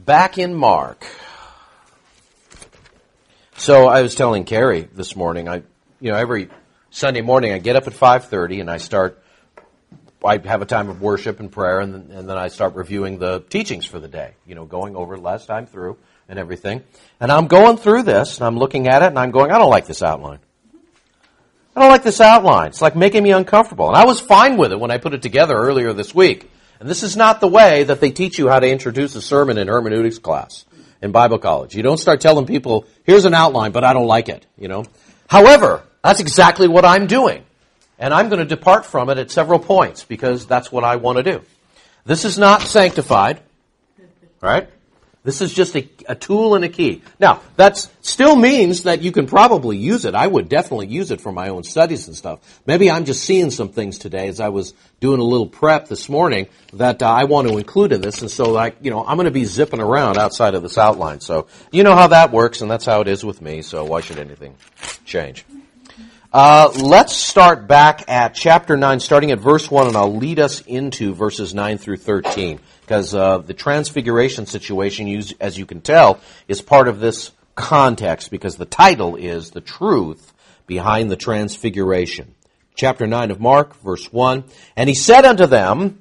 back in Mark. So I was telling Carrie this morning, every Sunday morning I get up at 5:30 and I have a time of worship and prayer, and then I start reviewing the teachings for the day, going over last time through and everything. And I'm going through this, and I'm looking at it, and I'm going, I don't like this outline. I don't like this outline. It's like making me uncomfortable. And I was fine with it when I put it together earlier this week. And this is not the way that they teach you how to introduce a sermon in hermeneutics class in Bible college. You don't start telling people, here's an outline, but I don't like it, However, that's exactly what I'm doing. And I'm going to depart from it at several points because that's what I want to do. This is not sanctified, right? This is just a tool and a key. Now, that still means that you can probably use it. I would definitely use it for my own studies and stuff. Maybe I'm just seeing some things today as I was doing a little prep this morning that I want to include in this. And so, I'm going to be zipping around outside of this outline. So, you know how that works, and that's how it is with me. So why should anything change? Let's start back at chapter 9, starting at verse 1, and I'll lead us into verses 9 through 13, because the transfiguration situation, as you can tell, is part of this context, because the title is The Truth Behind the Transfiguration. Chapter 9 of Mark, verse 1, And he said unto them,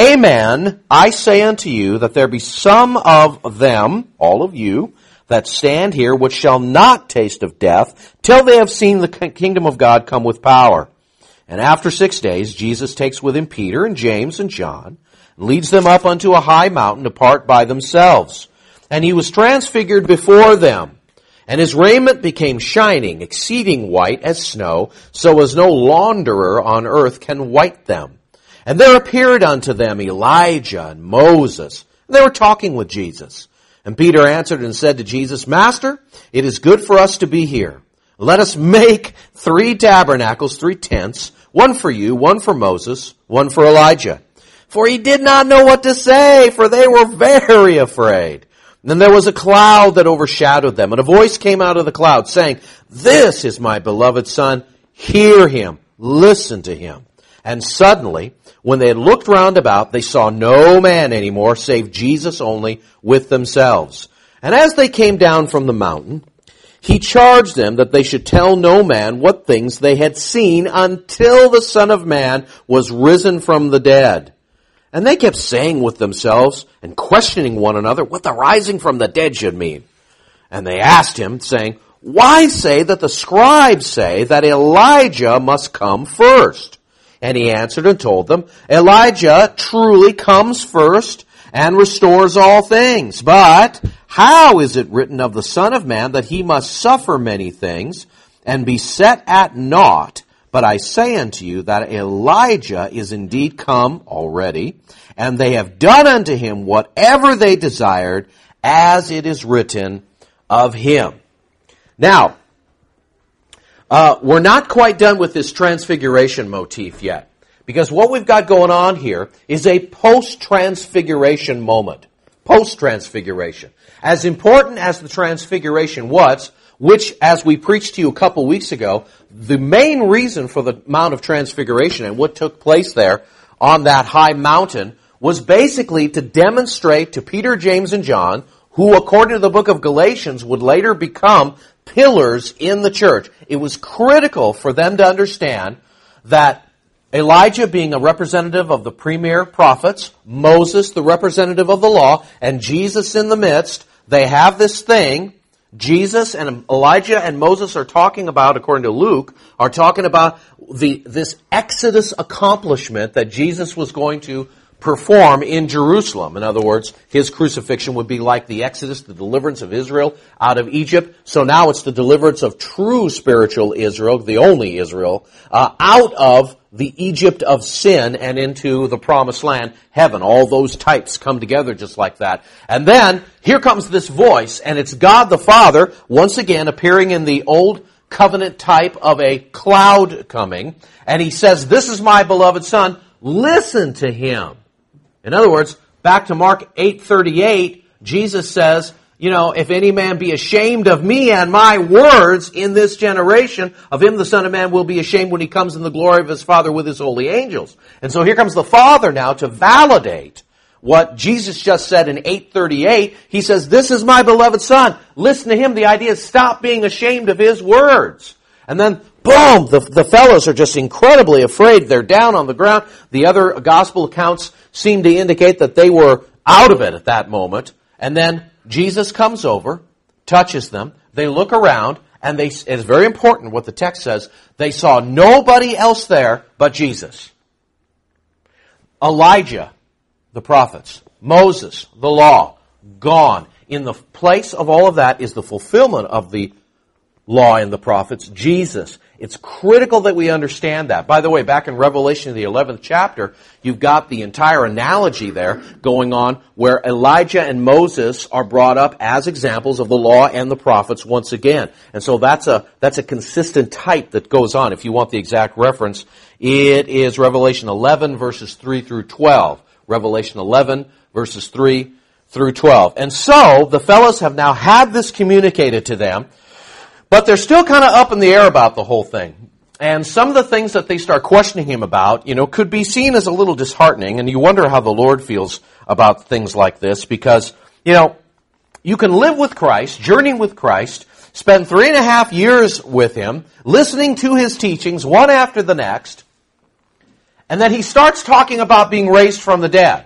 Amen, I say unto you, that there be some of them, all of you, that stand here, which shall not taste of death, till they have seen the kingdom of God come with power. And after 6 days, Jesus takes with him Peter and James and John, and leads them up unto a high mountain apart by themselves. And he was transfigured before them, and his raiment became shining, exceeding white as snow, so as no launderer on earth can white them. And there appeared unto them Elijah and Moses, and they were talking with Jesus. And Peter answered and said to Jesus, Master, it is good for us to be here. Let us make 3 tabernacles, 3 tents, one for you, one for Moses, one for Elijah. For he did not know what to say, for they were very afraid. And then there was a cloud that overshadowed them, and a voice came out of the cloud, saying, This is my beloved Son, hear him, listen to him. And suddenly, when they had looked round about, they saw no man any more, save Jesus only, with themselves. And as they came down from the mountain, he charged them that they should tell no man what things they had seen until the Son of Man was risen from the dead. And they kept saying with themselves and questioning one another what the rising from the dead should mean. And they asked him, saying, Why say that the scribes say that Elijah must come first? And he answered and told them, Elijah truly comes first and restores all things. But how is it written of the Son of Man that he must suffer many things and be set at naught? But I say unto you that Elijah is indeed come already, and they have done unto him whatever they desired, as it is written of him. Now, we're not quite done with this transfiguration motif yet, because what we've got going on here is a post-transfiguration moment. Post-transfiguration. As important as the transfiguration was, which, as we preached to you a couple weeks ago, the main reason for the Mount of Transfiguration and what took place there on that high mountain was basically to demonstrate to Peter, James, and John, who, according to the book of Galatians, would later become pillars in the church. It was critical for them to understand that Elijah being a representative of the premier prophets, Moses the representative of the law, and Jesus in the midst, they have this thing. Jesus and Elijah and Moses are talking about, according to Luke, are talking about this Exodus accomplishment that Jesus was going to perform in Jerusalem. In other words, his crucifixion would be like the Exodus, the deliverance of Israel out of Egypt. So now it's the deliverance of true spiritual Israel, the only Israel, out of the Egypt of sin and into the promised land, heaven. All those types come together just like that. And then here comes this voice, and it's God the Father, once again appearing in the old covenant type of a cloud coming. And he says, This is my beloved Son, listen to him. In other words, back to Mark 8:38, Jesus says, if any man be ashamed of me and my words in this generation, of him the Son of Man will be ashamed when he comes in the glory of his Father with his holy angels. And so here comes the Father now to validate what Jesus just said in 8:38. He says, "This is my beloved Son. Listen to him." The idea is stop being ashamed of his words. And then, boom, the fellows are just incredibly afraid. They're down on the ground. The other gospel accounts seem to indicate that they were out of it at that moment. And then Jesus comes over, touches them. They look around, and it's very important what the text says. They saw nobody else there but Jesus. Elijah, the prophets, Moses, the law, gone. In the place of all of that is the fulfillment of the law and the prophets, Jesus. It's critical that we understand that. By the way, back in Revelation, the 11th chapter, you've got the entire analogy there going on where Elijah and Moses are brought up as examples of the law and the prophets once again. And so that's a consistent type that goes on. If you want the exact reference, it is Revelation 11 verses 3 through 12. Revelation 11 verses 3 through 12. And so the fellows have now had this communicated to them, but they're still kind of up in the air about the whole thing. And some of the things that they start questioning him about, could be seen as a little disheartening. And you wonder how the Lord feels about things like this because, you can live with Christ, journey with Christ, spend 3.5 years with him, listening to his teachings one after the next, and then he starts talking about being raised from the dead.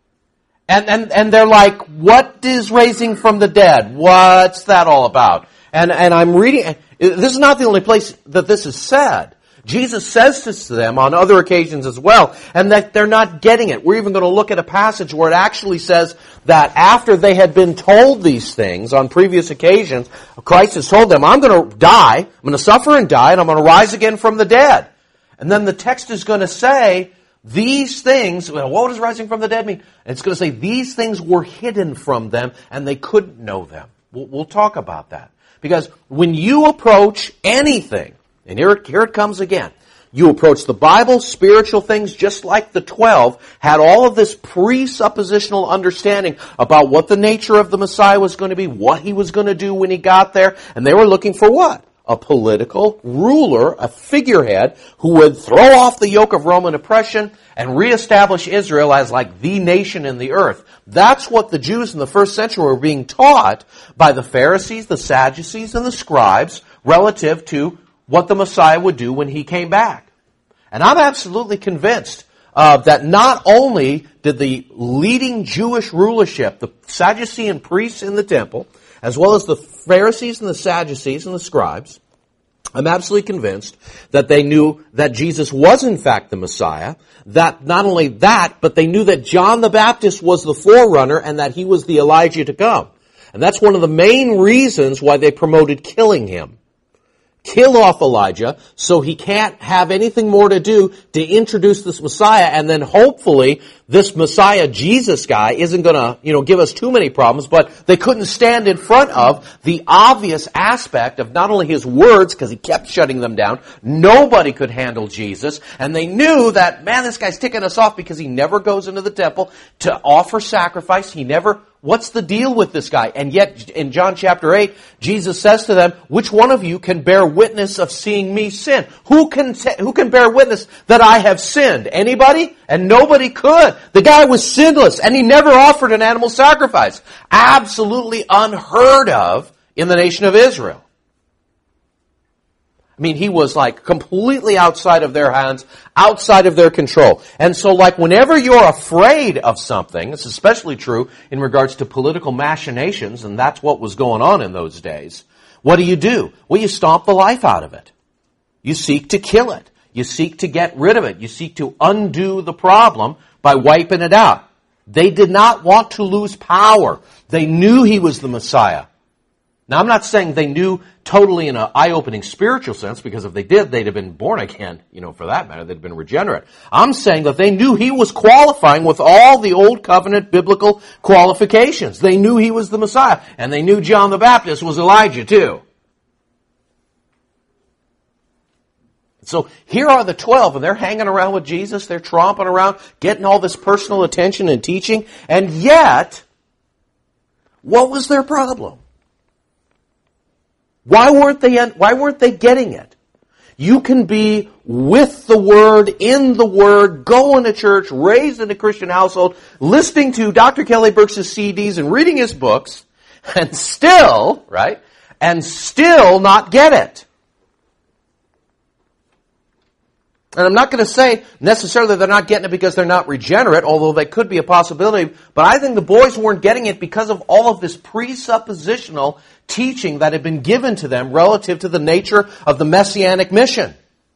And they're like, what is raising from the dead? What's that all about? And I'm reading, this is not the only place that this is said. Jesus says this to them on other occasions as well, and that they're not getting it. We're even going to look at a passage where it actually says that after they had been told these things on previous occasions, Christ has told them, I'm going to die, I'm going to suffer and die, and I'm going to rise again from the dead. And then the text is going to say, these things, what does rising from the dead mean? It's going to say, these things were hidden from them, and they couldn't know them. We'll talk about that. Because when you approach anything, and here it comes again, you approach the Bible, spiritual things, just like the 12, had all of this presuppositional understanding about what the nature of the Messiah was going to be, what he was going to do when he got there, and they were looking for what? A political ruler, a figurehead, who would throw off the yoke of Roman oppression and reestablish Israel as like the nation in the earth. That's what the Jews in the first century were being taught by the Pharisees, the Sadducees, and the scribes relative to what the Messiah would do when he came back. And I'm absolutely convinced that not only did the leading Jewish rulership, the Sadducean priests in the temple, as well as the Pharisees and the Sadducees and the scribes, I'm absolutely convinced that they knew that Jesus was in fact the Messiah, that not only that, but they knew that John the Baptist was the forerunner and that he was the Elijah to come. And that's one of the main reasons why they promoted killing him. Kill off Elijah so he can't have anything more to do to introduce this Messiah, and then hopefully this Messiah Jesus guy isn't going to, give us too many problems, but they couldn't stand in front of the obvious aspect of not only his words, because he kept shutting them down, nobody could handle Jesus, and they knew that, man, this guy's ticking us off because he never goes into the temple to offer sacrifice, what's the deal with this guy? And yet, in John chapter 8, Jesus says to them, which one of you can bear witness of seeing me sin? Who can bear witness that I have sinned? Anybody? And nobody could. The guy was sinless, and he never offered an animal sacrifice. Absolutely unheard of in the nation of Israel. I mean, he was like completely outside of their hands, outside of their control. And so like whenever you're afraid of something, it's especially true in regards to political machinations, and that's what was going on in those days, what do? Well, you stomp the life out of it. You seek to kill it. You seek to get rid of it. You seek to undo the problem by wiping it out. They did not want to lose power. They knew he was the Messiah. Now, I'm not saying they knew totally in an eye-opening spiritual sense, because if they did, they'd have been born again, for that matter. They'd have been regenerate. I'm saying that they knew he was qualifying with all the Old Covenant biblical qualifications. They knew he was the Messiah, and they knew John the Baptist was Elijah too. So here are the 12, and they're hanging around with Jesus. They're tromping around, getting all this personal attention and teaching, and yet, what was their problem? Why weren't they getting it? You can be with the Word, in the Word, going to church, raised in a Christian household, listening to Dr. Kelly Burke's CDs and reading his books, and still, right, and still not get it. And I'm not going to say necessarily they're not getting it because they're not regenerate, although that could be a possibility. But I think the boys weren't getting it because of all of this presuppositional teaching that had been given to them relative to the nature of the Messianic mission.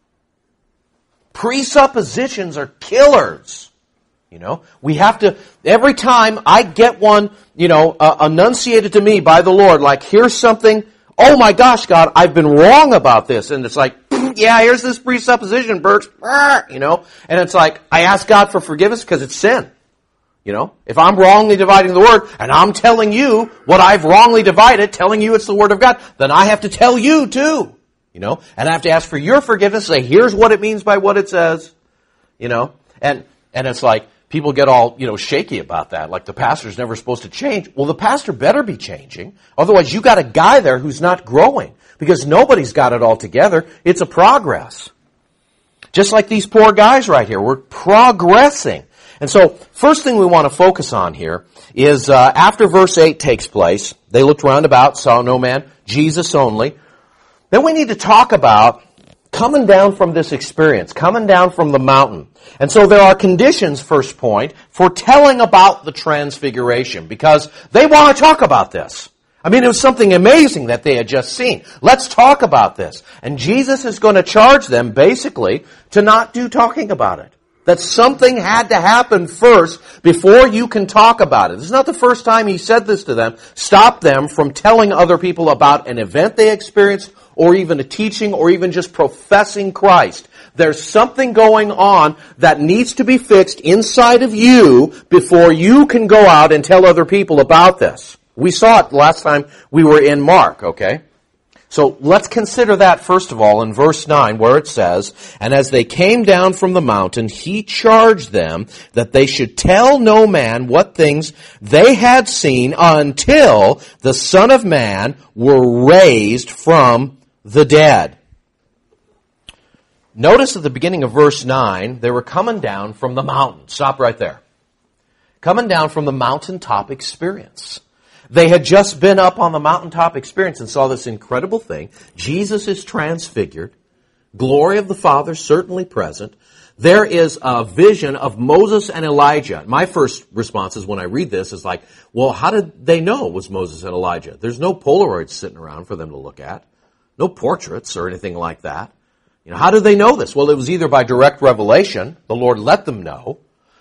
Presuppositions are killers. We have to, every time I get one, enunciated to me by the Lord, like, here's something, oh my gosh, God, I've been wrong about this. And it's like, yeah, here's this presupposition, Burks, and it's like, I ask God for forgiveness because it's sin. If I'm wrongly dividing the Word, and I'm telling you what I've wrongly divided, telling you it's the Word of God, then I have to tell you too. And I have to ask for your forgiveness, say, here's what it means by what it says. And it's like, people get all, shaky about that, like the pastor's never supposed to change. Well, the pastor better be changing. Otherwise, you got a guy there who's not growing. Because nobody's got it all together. It's a progress. Just like these poor guys right here. We're progressing. And so, first thing we want to focus on here is after verse 8 takes place, they looked round about, saw no man, Jesus only. Then we need to talk about coming down from this experience, coming down from the mountain. And so there are conditions, first point, for telling about the transfiguration. Because they want to talk about this. It was something amazing that they had just seen. Let's talk about this. And Jesus is going to charge them, basically, to not do talking about it. That something had to happen first before you can talk about it. This is not the first time he said this to them. Stop them from telling other people about an event they experienced, or even a teaching, or even just professing Christ. There's something going on that needs to be fixed inside of you before you can go out and tell other people about this. We saw it last time we were in Mark, okay? So let's consider that first of all in verse 9 where it says, and as they came down from the mountain, he charged them that they should tell no man what things they had seen until the Son of Man were raised from the dead. Notice at the beginning of verse 9, they were coming down from the mountain. Stop right there. Coming down from the mountaintop experience. They had just been up on the mountaintop experience and saw this incredible thing. Jesus is transfigured. Glory of the Father certainly present. There is a vision of Moses and Elijah. My first response is when I read this is like, well, how did they know it was Moses and Elijah? There's no Polaroids sitting around for them to look at. No portraits or anything like that. How did they know this? Well, it was either by direct revelation, the Lord let them know,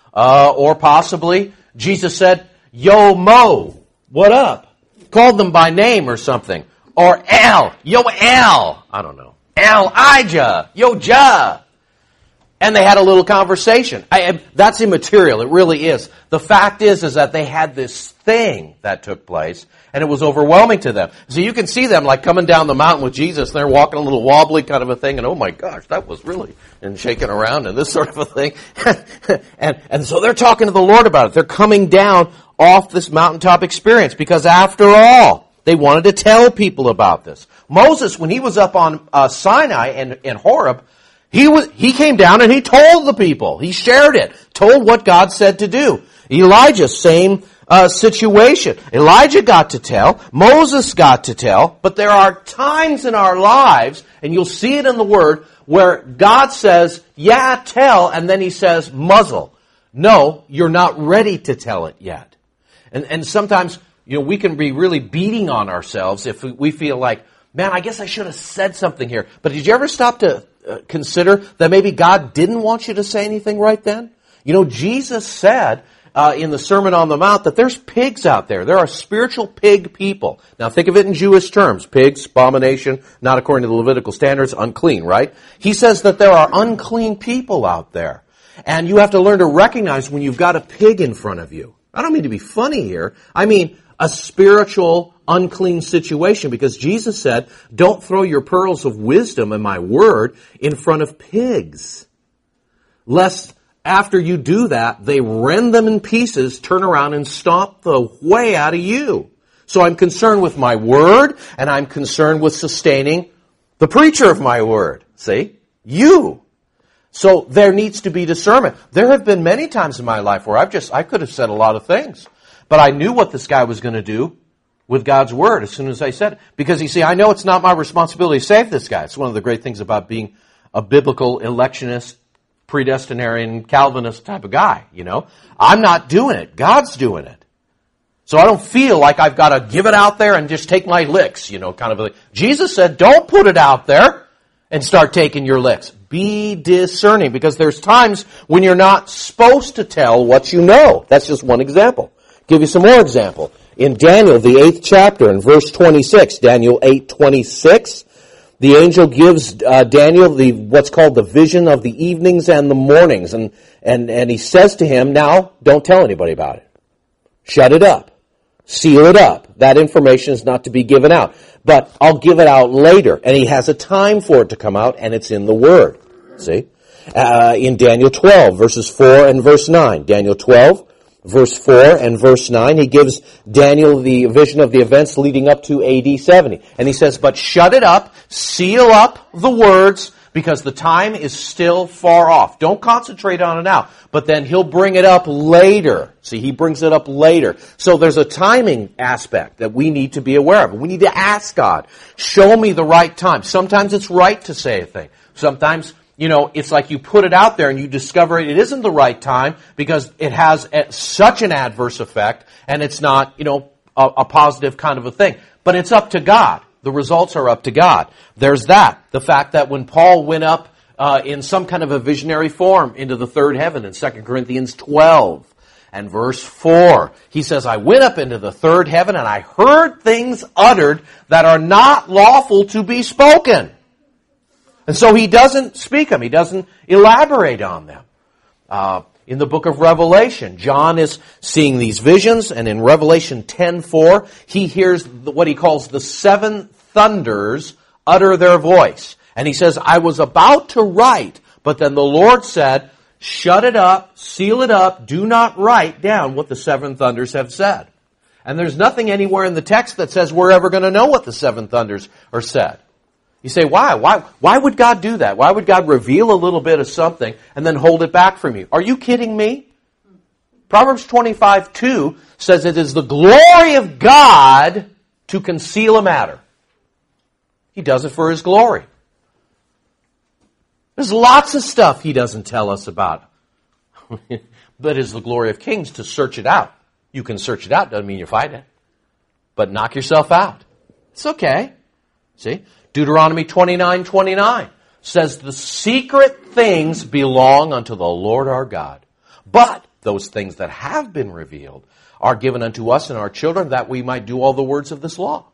or possibly Jesus said, yo, Mo. What up? Called them by name or something. Or El. Yo, El. I don't know. Elijah. Yo, Ja. And they had a little conversation. That's immaterial. It really is. The fact is that they had this thing that took place, and it was overwhelming to them. So you can see them like coming down the mountain with Jesus, and they're walking a little wobbly kind of a thing, and oh my gosh, that was really, and shaking around and this sort of a thing. and so they're talking to the Lord about it. They're coming down off this mountaintop experience because after all, they wanted to tell people about this. Moses, when he was up on Sinai and Horeb, he came down and he told the people. He shared it, told what God said to do. Elijah, same situation. Elijah got to tell. Moses got to tell. But there are times in our lives, and you'll see it in the Word, where God says, yeah, tell, and then he says, muzzle. No, you're not ready to tell it yet. And sometimes, we can be really beating on ourselves if we feel like, man, I guess I should have said something here. But did you ever stop to consider that maybe God didn't want you to say anything right then? Jesus said in the Sermon on the Mount that there's pigs out there. There are spiritual pig people. Now think of it in Jewish terms. Pigs, abomination, not according to the Levitical standards, unclean, right? He says that there are unclean people out there. And you have to learn to recognize when you've got a pig in front of you. I don't mean to be funny here. I mean a spiritual, unclean situation, because Jesus said, don't throw your pearls of wisdom and my word in front of pigs, lest after you do that, they rend them in pieces, turn around and stomp the way out of you. So I'm concerned with my word, and I'm concerned with sustaining the preacher of my word. See? You. So there needs to be discernment. There have been many times in my life where I could have said a lot of things, but I knew what this guy was going to do with God's Word as soon as I said it. Because you see, I know it's not my responsibility to save this guy. It's one of the great things about being a biblical electionist, predestinarian, Calvinist type of guy, you know. I'm not doing it. God's doing it. So I don't feel like I've got to give it out there and just take my licks, you know, kind of like. Jesus said, don't put it out there and start taking your licks. Be discerning, because there's times when you're not supposed to tell what you know. That's just one example. Give you some more example. In Daniel, the 8th chapter, in verse 26, Daniel 8:26, the angel gives Daniel what's called the vision of the evenings and the mornings. And he says to him, now, don't tell anybody about it. Shut it up. Seal it up. That information is not to be given out. But I'll give it out later. And he has a time for it to come out, and it's in the Word. See? In Daniel 12, verses 4 and verse 9. Daniel 12, verse 4 and verse 9, he gives Daniel the vision of the events leading up to AD 70. And he says, but shut it up, seal up the words, because the time is still far off. Don't concentrate on it now. But then he'll bring it up later. See, he brings it up later. So there's a timing aspect that we need to be aware of. We need to ask God, show me the right time. Sometimes it's right to say a thing. Sometimes, you know, it's like you put it out there and you discover it isn't the right time because it has such an adverse effect and it's not, you know, a positive kind of a thing. But it's up to God. The results are up to God. There's that. The fact that when Paul went up in some kind of a visionary form into the third heaven in 2 Corinthians 12 and verse 4, he says, I went up into the third heaven and I heard things uttered that are not lawful to be spoken. And so he doesn't speak them. He doesn't elaborate on them. In the book of Revelation, John is seeing these visions, and in Revelation 10:4, he hears what he calls the seven thunders utter their voice. And he says, I was about to write, but then the Lord said, shut it up, seal it up, do not write down what the seven thunders have said. And there's nothing anywhere in the text that says we're ever going to know what the seven thunders are said. You say, why? Why would God do that? Why would God reveal a little bit of something and then hold it back from you? Are you kidding me? Proverbs 25:2 says it is the glory of God to conceal a matter. He does it for His glory. There's lots of stuff He doesn't tell us about. But it's the glory of kings to search it out. You can search it out, doesn't mean you find it. But knock yourself out. It's okay. See? Deuteronomy 29:29 says the secret things belong unto the Lord our God. But those things that have been revealed are given unto us and our children that we might do all the words of this law.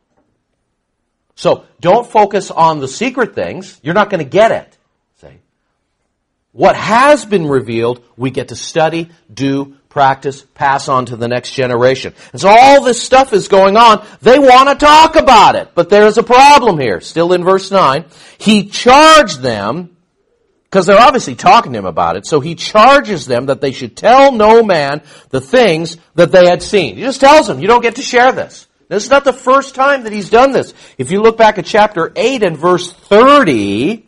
So don't focus on the secret things. You're not going to get it. See? What has been revealed, we get to study, do, practice, pass on to the next generation. And so all this stuff is going on. They want to talk about it. But there's a problem here. Still in verse 9. He charged them, because they're obviously talking to him about it, so he charges them that they should tell no man the things that they had seen. He just tells them, you don't get to share this. This is not the first time that he's done this. If you look back at chapter 8 and verse 30,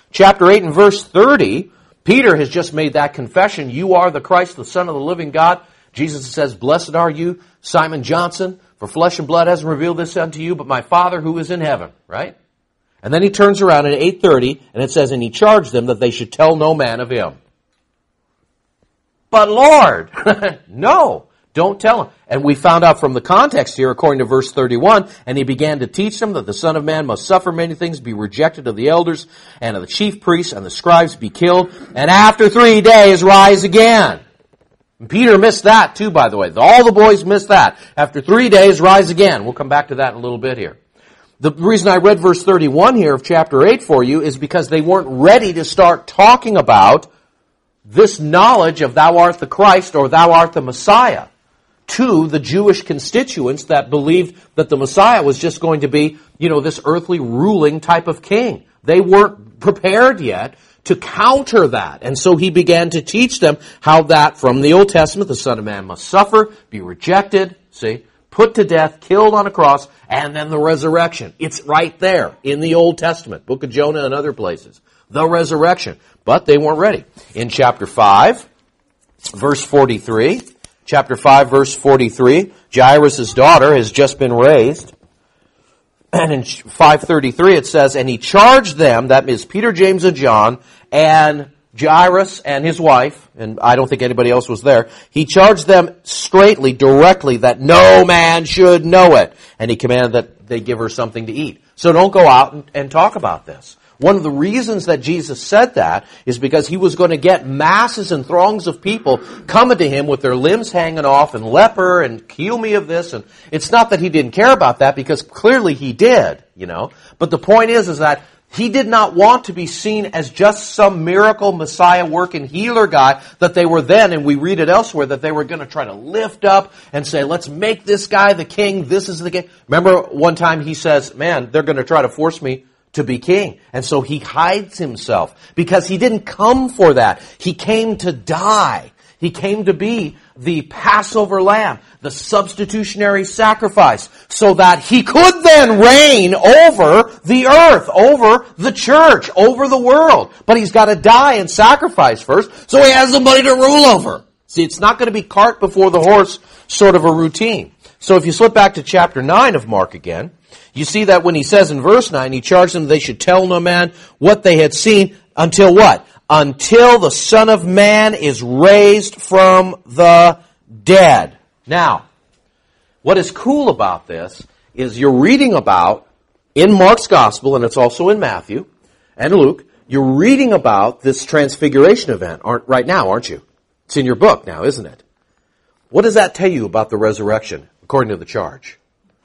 Peter has just made that confession. You are the Christ, the Son of the living God. Jesus says, blessed are you, Simon Johnson, for flesh and blood hasn't revealed this unto you, but my Father who is in heaven. Right? And then he turns around at 8:30, and it says, and he charged them that they should tell no man of him. But Lord, no, don't tell him. And we found out from the context here, according to verse 31, and he began to teach them that the Son of Man must suffer many things, be rejected of the elders and of the chief priests and the scribes, be killed, and after 3 days rise again. And Peter missed that too, by the way. All the boys missed that. After 3 days, rise again. We'll come back to that in a little bit here. The reason I read verse 31 here of chapter 8 for you is because they weren't ready to start talking about this knowledge of thou art the Christ or thou art the Messiah to the Jewish constituents that believed that the Messiah was just going to be, this earthly ruling type of king. They weren't prepared yet to counter that. And so he began to teach them how that from the Old Testament, the Son of Man must suffer, be rejected, put to death, killed on a cross, and then the resurrection. It's right there in the Old Testament, Book of Jonah and other places. the resurrection. But they weren't ready. In chapter 5, verse 43, chapter 5, verse 43, Jairus' daughter has just been raised. And in 5:33 it says, and he charged them, that is Peter, James, and John, and Jairus and his wife, and I don't think anybody else was there, he charged them straightly, directly, that no man should know it. And he commanded that they give her something to eat. So don't go out and talk about this. One of the reasons that Jesus said that is because he was going to get masses and throngs of people coming to him with their limbs hanging off and leper and heal me of this. And it's not that he didn't care about that, because clearly he did, But the point is that he did not want to be seen as just some miracle Messiah working healer guy that they were then, and we read it elsewhere, that they were going to try to lift up and say, let's make this guy the king, this is the king. Remember one time he says, man, they're going to try to force me to be king. And so he hides himself because he didn't come for that. He came to die. He came to be the Passover lamb, the substitutionary sacrifice, so that he could then reign over the earth, over the church, over the world. But he's got to die and sacrifice first, so he has somebody to rule over. See, it's not going to be cart before the horse sort of a routine. So if you slip back to chapter 9 of Mark again, you see that when he says in verse 9, he charged them they should tell no man what they had seen until what? Until the Son of Man is raised from the dead. Now, what is cool about this is you're reading about, in Mark's Gospel, and it's also in Matthew and Luke, you're reading about this transfiguration event right now, aren't you? It's in your book now, isn't it? What does that tell you about the resurrection, according to the charge?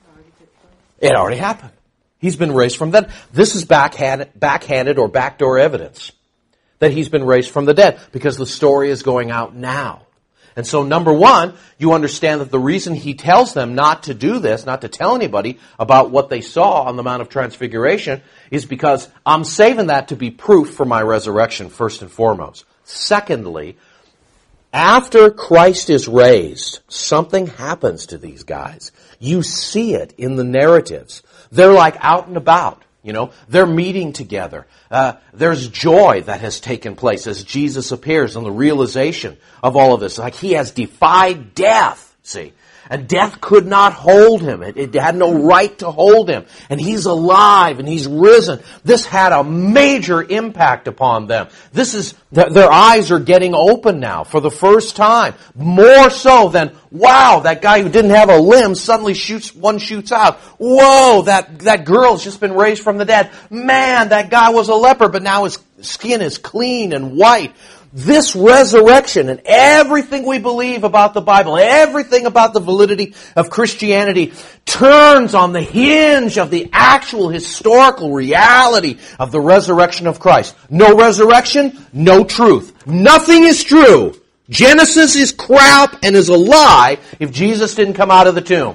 It already happened. He's been raised from the dead. This is backhanded or backdoor evidence that he's been raised from the dead, because the story is going out now. And so, number one, you understand that the reason he tells them not to do this, not to tell anybody about what they saw on the Mount of Transfiguration, is because I'm saving that to be proof for my resurrection, first and foremost. Secondly, after Christ is raised, something happens to these guys. You see it in the narratives. They're like out and about. They're meeting together. There's joy that has taken place as Jesus appears, and the realization of all of this. Like he has defied death, see. And death could not hold him. It had no right to hold him. And he's alive and he's risen. This had a major impact upon them. Their eyes are getting open now for the first time. More so than, wow, that guy who didn't have a limb suddenly shoots out. Whoa, that girl's just been raised from the dead. Man, that guy was a leper, but now his skin is clean and white. This resurrection and everything we believe about the Bible, everything about the validity of Christianity turns on the hinge of the actual historical reality of the resurrection of Christ. No resurrection, no truth. Nothing is true. Genesis is crap and is a lie if Jesus didn't come out of the tomb.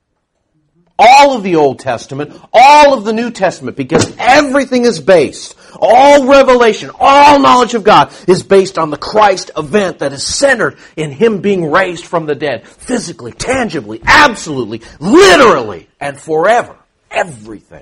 All of the Old Testament, all of the New Testament, because everything is based, all revelation, all knowledge of God is based on the Christ event that is centered in Him being raised from the dead, physically, tangibly, absolutely, literally, and forever. Everything.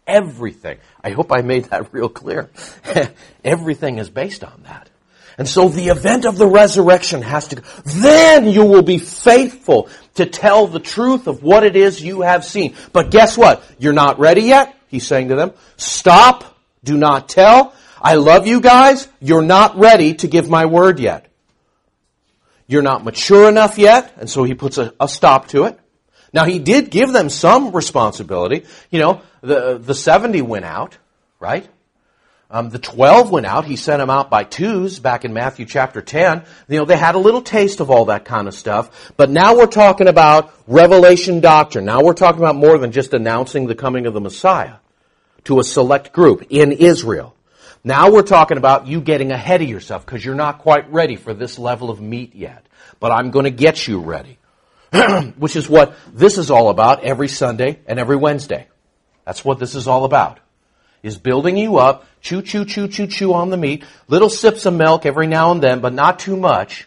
I hope I made that real clear. Everything is based on that. And so the event of the resurrection has to go. Then you will be faithful to tell the truth of what it is you have seen. But guess what? You're not ready yet, he's saying to them. Stop. Do not tell. I love you guys. You're not ready to give my word yet. You're not mature enough yet. And so he puts a stop to it. Now he did give them some responsibility. The 70 went out, right? The 12 went out. He sent them out by twos back in Matthew chapter 10. They had a little taste of all that kind of stuff. But now we're talking about revelation doctrine. Now we're talking about more than just announcing the coming of the Messiah to a select group in Israel. Now we're talking about you getting ahead of yourself because you're not quite ready for this level of meat yet. But I'm going to get you ready. Which is what this is all about every Sunday and every Wednesday. That's what this is all about. Is building you up, chew on the meat, little sips of milk every now and then, but not too much,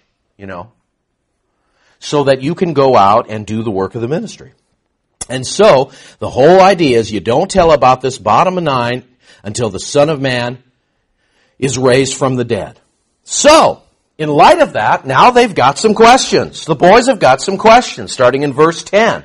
so that you can go out and do the work of the ministry. And so, the whole idea is you don't tell about this bottom of 9 until the Son of Man is raised from the dead. So, in light of that, now they've got some questions. The boys have got some questions, starting in verse 10.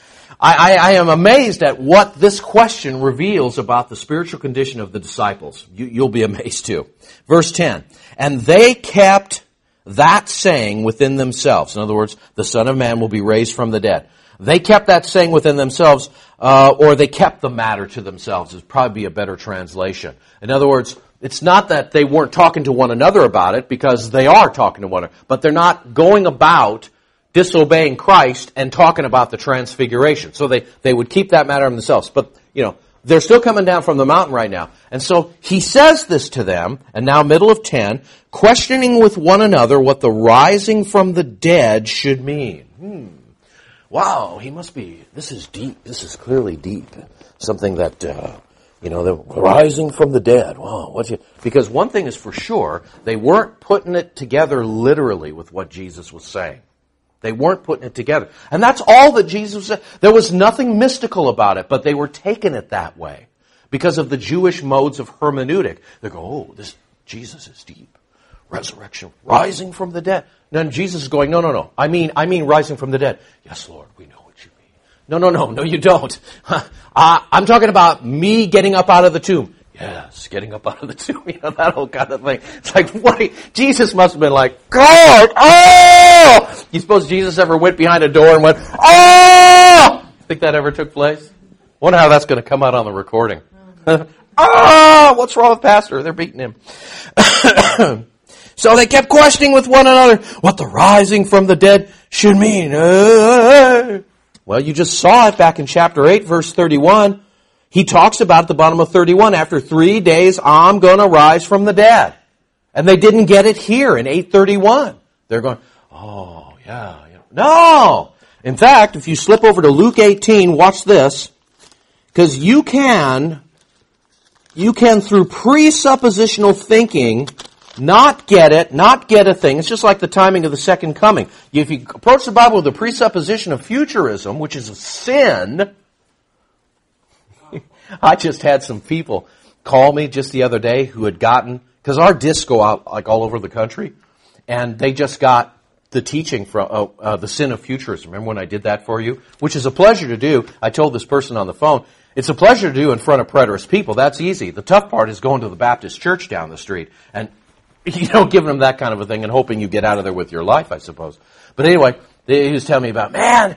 I am amazed at what this question reveals about the spiritual condition of the disciples. You'll be amazed too. Verse 10, and they kept that saying within themselves. In other words, the Son of Man will be raised from the dead. They kept that saying within themselves, or they kept the matter to themselves, is probably a better translation. In other words, it's not that they weren't talking to one another about it, because they are talking to one another, but they're not going about disobeying Christ and talking about the transfiguration. So they would keep that matter to themselves. But, they're still coming down from the mountain right now. And so he says this to them, and now middle of 10, questioning with one another what the rising from the dead should mean. Wow, this is deep. This is clearly deep. Something that, the rising from the dead. Wow, because one thing is for sure, they weren't putting it together literally with what Jesus was saying. They weren't putting it together. And that's all that Jesus said. There was nothing mystical about it, but they were taking it that way because of the Jewish modes of hermeneutic. They go, this Jesus is deep. Resurrection, rising from the dead. And then Jesus is going, no. I mean rising from the dead. Yes, Lord, we know what you mean. No, you don't. I'm talking about me getting up out of the tomb. Yes, getting up out of the tomb, that whole kind of thing. It's like, Jesus must have been like, God, oh! You suppose Jesus ever went behind a door and went, oh! Think that ever took place? Wonder how that's going to come out on the recording. Oh, what's wrong with Pastor? They're beating him. So they kept questioning with one another what the rising from the dead should mean. Well, you just saw it back in chapter 8, verse 31. He talks about at the bottom of 31, after 3 days, I'm going to rise from the dead. And they didn't get it here in 8:31. They're going, oh, yeah. No! In fact, if you slip over to Luke 18, watch this. Because you can, through presuppositional thinking, not get a thing. It's just like the timing of the second coming. If you approach the Bible with the presupposition of futurism, which is a sin... I just had some people call me just the other day who had gotten, because our discs go out like all over the country, and they just got the teaching from the sin of futurism. Remember when I did that for you? Which is a pleasure to do. I told this person on the phone, it's a pleasure to do in front of preterist people. That's easy. The tough part is going to the Baptist church down the street and, giving them that kind of a thing and hoping you get out of there with your life, I suppose. But anyway, he was telling me about,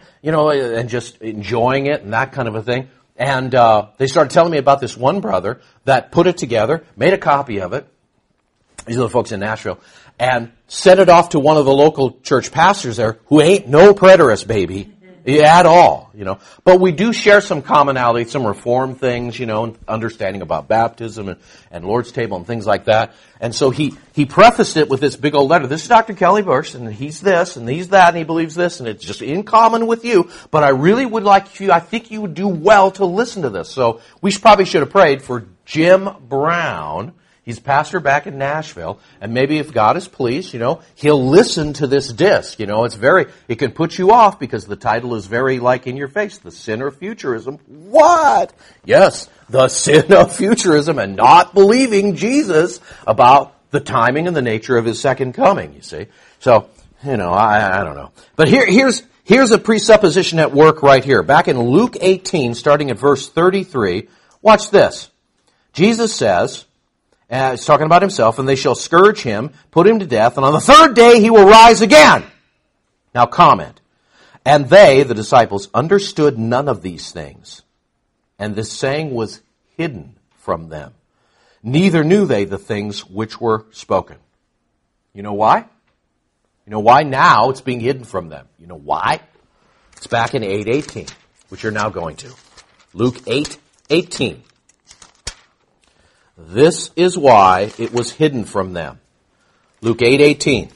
and just enjoying it and that kind of a thing. And they started telling me about this one brother that put it together, made a copy of it, these are the folks in Nashville, and sent it off to one of the local church pastors there who ain't no preterist baby at all, But we do share some commonality, some Reformed things, and understanding about baptism and Lord's table and things like that. And so he prefaced it with this big old letter. This is Dr. Kelly Bush, and he's this, and he's that, and he believes this, and it's just in common with you. But I really would like you, I think you would do well to listen to this. So we probably should have prayed for Jim Brown. He's pastor back in Nashville, and maybe if God is pleased, he'll listen to this disc. It can put you off because the title is very like in your face, the sin of futurism. What? Yes, the sin of futurism and not believing Jesus about the timing and the nature of his second coming, you see. So, I don't know. But here's a presupposition at work right here. Back in Luke 18, starting at verse 33, watch this. Jesus says, he's talking about himself, and they shall scourge him, put him to death, and on the third day he will rise again. Now comment. And they, the disciples, understood none of these things. And this saying was hidden from them. Neither knew they the things which were spoken. You know why? You know why now it's being hidden from them? You know why? It's back in 8:18, which you're now going to. Luke 8:18. This is why it was hidden from them. Luke 8:18.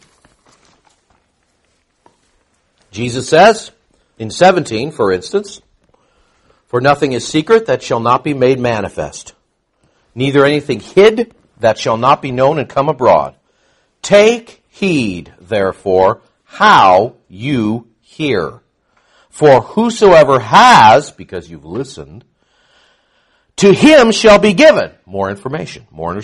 Jesus says, in 17, for instance, for nothing is secret that shall not be made manifest, neither anything hid that shall not be known and come abroad. Take heed, therefore, how you hear. For whosoever has, because you've listened, to him shall be given more information, more understanding.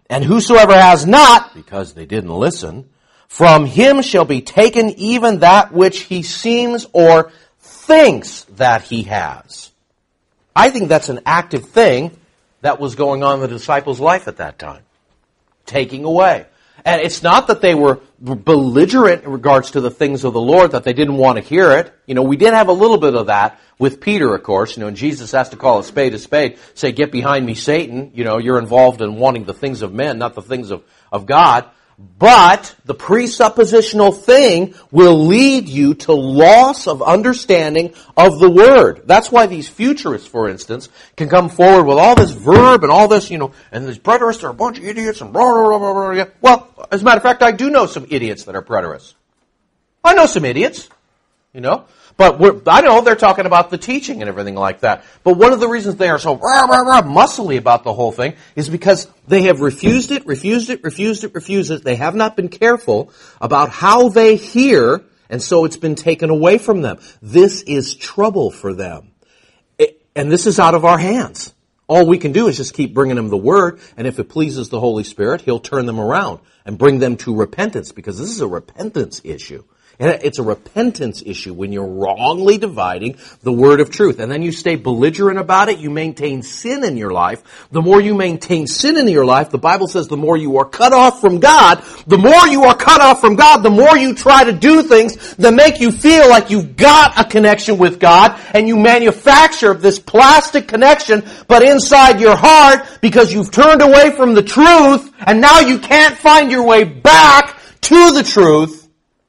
And whosoever has not, because they didn't listen, from him shall be taken even that which he seems or thinks that he has. I think that's an active thing that was going on in the disciples' life at that time. Taking away. And it's not that they were belligerent in regards to the things of the Lord, that they didn't want to hear it. We did have a little bit of that with Peter, of course. And Jesus has to call a spade, say, get behind me, Satan. You're involved in wanting the things of men, not the things of God. But the presuppositional thing will lead you to loss of understanding of the Word. That's why these futurists, for instance, can come forward with all this verb and all this, and these preterists are a bunch of idiots and blah, blah, blah, blah, blah. Well, as a matter of fact, I do know some idiots that are preterists. I know some idiots, But I know they're talking about the teaching and everything like that. But one of the reasons they are so muscly about the whole thing is because they have refused it. They have not been careful about how they hear, and so it's been taken away from them. This is trouble for them. And this is out of our hands. All we can do is just keep bringing them the Word, and if it pleases the Holy Spirit, He'll turn them around and bring them to repentance, because this is a repentance issue. And it's a repentance issue when you're wrongly dividing the word of truth. And then you stay belligerent about it. You maintain sin in your life. The more you maintain sin in your life, the Bible says the more you are cut off from God. The more you are cut off from God, the more you try to do things that make you feel like you've got a connection with God. And you manufacture this plastic connection, but inside your heart, because you've turned away from the truth, and now you can't find your way back to the truth.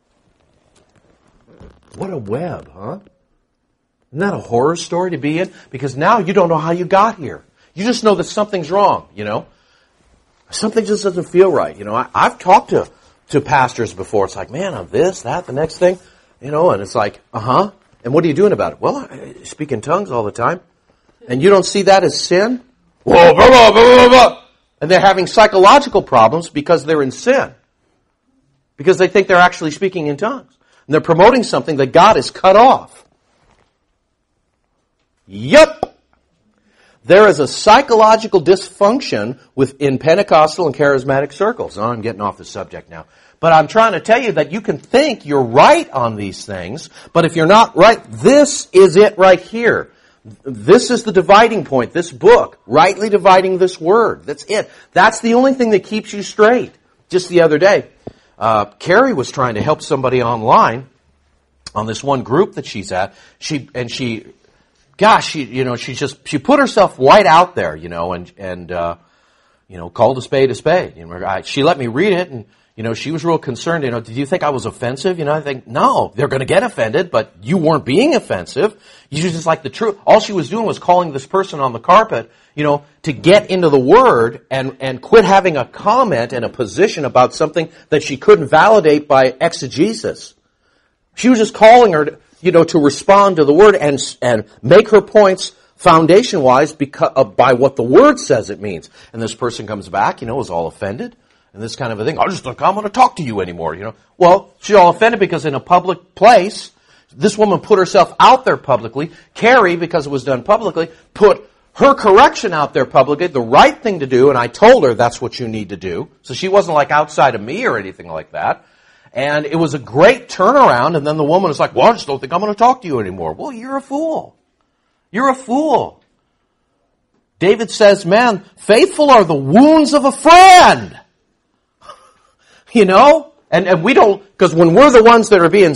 What a web, huh? Isn't that a horror story to be in? Because now you don't know how you got here. You just know that something's wrong, Something just doesn't feel right, I've talked to pastors before. It's like, man, I'm this, that, the next thing, and it's like, and what are you doing about it? Well, I speak in tongues all the time. And you don't see that as sin? Whoa, blah, blah, blah, blah. And they're having psychological problems because they're in sin. Because they think they're actually speaking in tongues. And they're promoting something that God has cut off. Yep. There is a psychological dysfunction within Pentecostal and charismatic circles. Oh, I'm getting off the subject now. But I'm trying to tell you that you can think you're right on these things, but if you're not right, this is it right here. This is the dividing point, this book, rightly dividing this word. That's it. That's the only thing that keeps you straight. Just the other day, Carrie was trying to help somebody online on this one group that she's at. She put herself right out there, and called a spade a spade. She let me read it, and she was real concerned. Did you think I was offensive? I think, no, they're going to get offended, but you weren't being offensive. You just like the truth. All she was doing was calling this person on the carpet, to get into the Word and quit having a comment and a position about something that she couldn't validate by exegesis. She was just calling her, to respond to the Word and make her points foundation-wise by what the Word says it means. And this person comes back, is all offended. And this kind of a thing. I'm going to talk to you anymore, Well, she's all offended because in a public place, this woman put herself out there publicly. Carrie, because it was done publicly, put her correction out there publicly, the right thing to do, and I told her that's what you need to do. So she wasn't like outside of me or anything like that. And it was a great turnaround, and then the woman was like, well, I just don't think I'm going to talk to you anymore. Well, you're a fool. You're a fool. David says, man, faithful are the wounds of a friend. And we don't, because when we're the ones that are being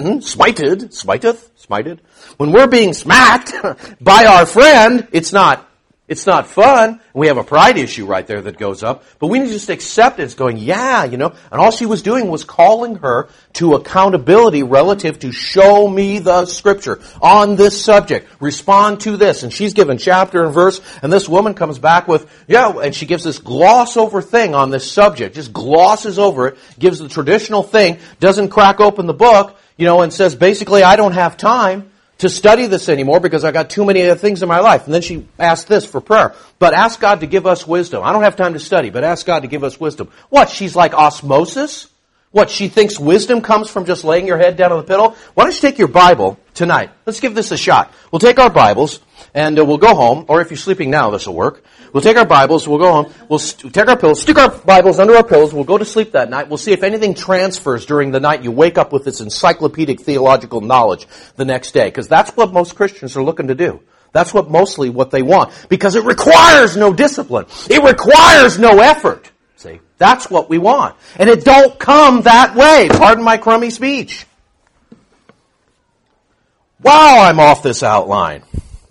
smited, when we're being smacked by our friend, it's not fun. We have a pride issue right there that goes up. But we need to just accept it. It's going, and all she was doing was calling her to accountability relative to show me the Scripture on this subject. Respond to this. And she's given chapter and verse, and this woman comes back with, and she gives this gloss over thing on this subject. Just glosses over it, gives the traditional thing, doesn't crack open the book, and says, basically, I don't have time to study this anymore because I got too many other things in my life. And then she asked this for prayer. But ask God to give us wisdom. I don't have time to study, but ask God to give us wisdom. What? She's like osmosis? What, she thinks wisdom comes from just laying your head down on the pillow? Why don't you take your Bible tonight? Let's give this a shot. We'll take our Bibles, and we'll go home, or if you're sleeping now, this will work. We'll take our Bibles, we'll go home, we'll take our pillows, stick our Bibles under our pillows, we'll go to sleep that night, we'll see if anything transfers during the night. You wake up with this encyclopedic theological knowledge the next day, because that's what most Christians are looking to do. That's mostly what they want, because it requires no discipline. It requires no effort. See, that's what we want. And it don't come that way. Pardon my crummy speech. Wow, I'm off this outline.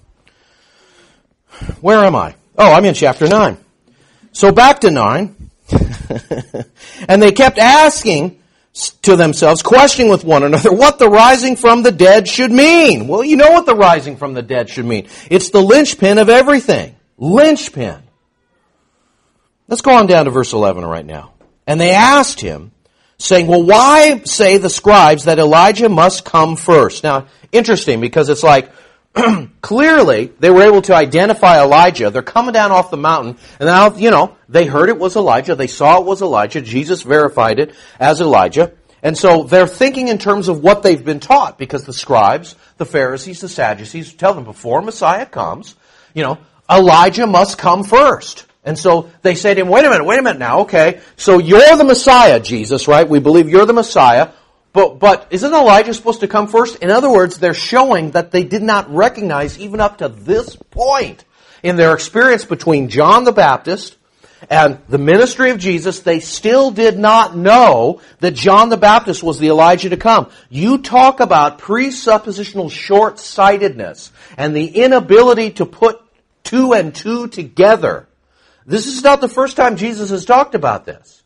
Where am I? Oh, I'm in chapter 9. So back to 9. And they kept asking to themselves, questioning with one another, what the rising from the dead should mean. Well, you know what the rising from the dead should mean. It's the linchpin of everything. Linchpin. Let's go on down to verse 11 right now. And they asked him, saying, well, why say the scribes that Elijah must come first? Now, interesting, because it's like, clearly, they were able to identify Elijah. They're coming down off the mountain, and now, they heard it was Elijah. They saw it was Elijah. Jesus verified it as Elijah. And so they're thinking in terms of what they've been taught, because the scribes, the Pharisees, the Sadducees tell them before Messiah comes, Elijah must come first. And so they say to him, wait a minute now, okay, so you're the Messiah, Jesus, right? We believe you're the Messiah, but isn't Elijah supposed to come first? In other words, they're showing that they did not recognize, even up to this point, in their experience between John the Baptist and the ministry of Jesus, they still did not know that John the Baptist was the Elijah to come. You talk about presuppositional short-sightedness and the inability to put two and two together. This is not the first time Jesus has talked about this.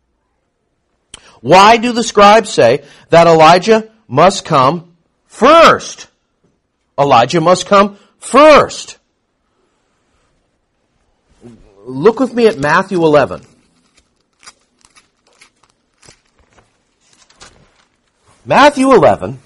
Why do the scribes say that Elijah must come first? Elijah must come first. Look with me at Matthew 11. Matthew 11.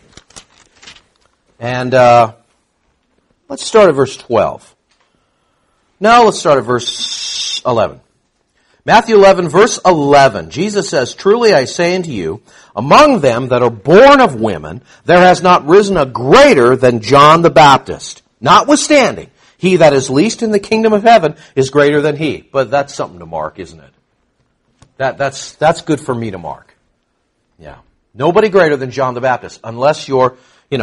And let's start at verse 12. Now let's start at verse 11. Matthew 11, verse 11. Jesus says, truly I say unto you, among them that are born of women, there has not risen a greater than John the Baptist. Notwithstanding, he that is least in the kingdom of heaven is greater than he. But that's something to mark, isn't it? That's good for me to mark. Yeah. Nobody greater than John the Baptist, unless you're,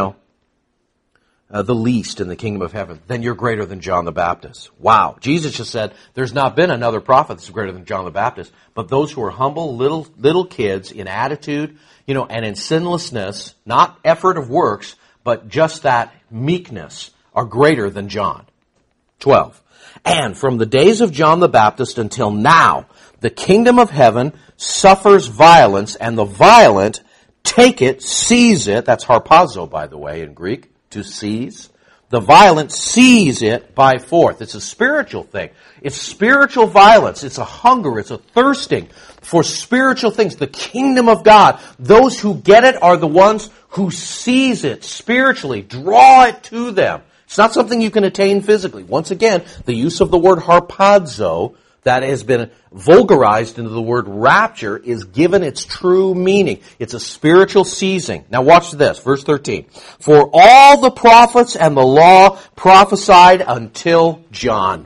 the least in the kingdom of heaven, then you're greater than John the Baptist. Wow. Jesus just said, there's not been another prophet that's greater than John the Baptist, but those who are humble little kids in attitude, and in sinlessness, not effort of works, but just that meekness, are greater than John. 12. And from the days of John the Baptist until now, the kingdom of heaven suffers violence, and the violent take it, seize it. That's harpazo, by the way, in Greek. To seize. The violent seize it by force. It's a spiritual thing. It's spiritual violence. It's a hunger. It's a thirsting for spiritual things. The kingdom of God. Those who get it are the ones who seize it spiritually. Draw it to them. It's not something you can attain physically. Once again, the use of the word harpazo that has been vulgarized into the word rapture is given its true meaning. It's a spiritual seizing. Now watch this, verse 13. For all the prophets and the law prophesied until John.